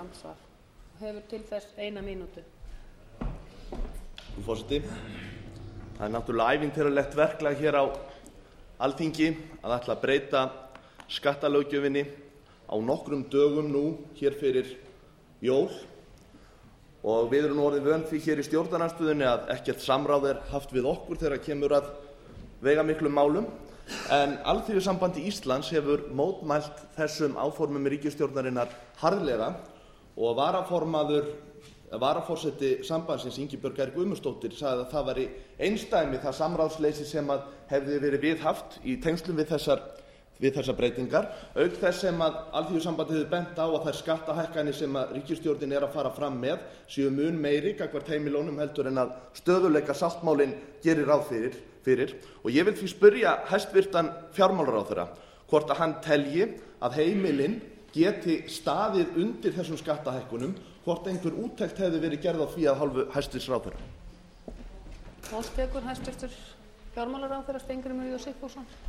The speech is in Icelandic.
andsvar og hefur til þess 1 mínútu. Frú forseti, það náttúrulega ævintýralegt verklag hér á Alþingi að ætla að breyta skattalöggjöfinni á nokkrum dögum nú hér fyrir jól, og við erum nú orðin vön því hér í stjórnarandstöðunni að ekkert samráð haft við okkur þegar kemur að veigamiklum málum. En Alþýðusamband Íslands hefur mótmælt þessum áformum ríkisstjórnarinnar harðlega, og varaforseti sambandsins Ingibjörg R. Guðmundsdóttir sagði að það væri einsdæmi það samráðsleysi sem hefði verið viðhaft í tengslum við þessar breytingar, auk þess sem að Alþýðusambandið hefur bent á að þær skattahækkanir sem ríkisstjórnin er að fara fram með séu mun meiri gagnvart heimilunum heldur en að stöðugleikasáttmálinn gerir ráð fyrir. Og ég vil því spyrja hæstvirtan fjármálaráðherra hvort að hann telji að heimilin geti staðið undir þessum skattahækkunum, hvort einhver úttekt hefði verið gerð á því af hálfu hæstvirts ráðherra. Málstekur hæstvirtur fjármálaráðherra Steingrímur J. Sigfússon.